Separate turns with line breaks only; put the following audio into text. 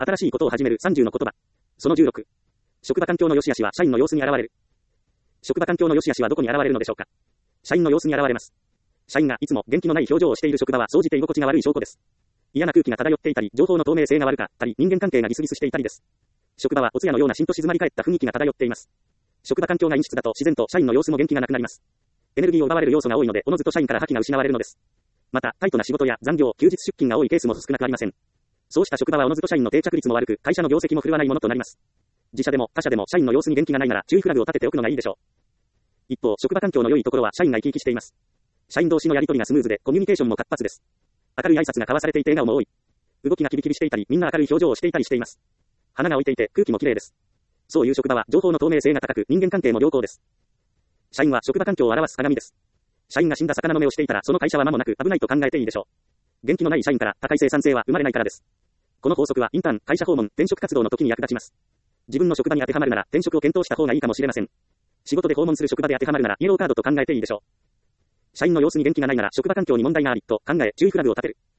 新しいことを始める30の言葉。その16。職場環境の良し悪しは社員の様子に現れる。職場環境の良し悪しはどこに現れるのでしょうか。社員の様子に現れます。社員がいつも元気のない表情をしている職場は総じて居心地が悪い証拠です。嫌な空気が漂っていたり、情報の透明性が悪かったり、人間関係がギスギスしていたりです。職場はお通夜のようなしんと静まり返った雰囲気が漂っています。職場環境が陰湿だと自然と社員の様子も元気がなくなります。エネルギーを奪われる要素が多いので、おのずと社員から覇気が失われるのです。また、タイトな仕事や残業、休日出勤が多いケースも少なくありません。そうした職場はおのずと社員の定着率も悪く、会社の業績も振るわないものとなります。自社でも他社でも社員の様子に元気がないなら注意フラグを立てておくのがいいでしょう。一方、職場環境の良いところは社員が生き生きしています。社員同士のやり取りがスムーズでコミュニケーションも活発です。明るい挨拶が交わされていて笑顔も多い。動きがキビキビしていたり、みんな明るい表情をしていたりしています。花が置いていて空気も綺麗です。そういう職場は情報の透明性が高く、人間関係も良好です。社員は職場環境を表す鏡です。社員が死んだ魚の目をしていたらその会社は間もなく危ないと考えていいでしょう。元気のない社員から高い生産性は生まれないからです。この法則はインターン、会社訪問、転職活動の時に役立ちます。自分の職場に当てはまるなら転職を検討した方がいいかもしれません。仕事で訪問する職場で当てはまるならイエローカードと考えていいでしょう。社員の様子に元気がないなら職場環境に問題がありと考え注意フラグを立てる。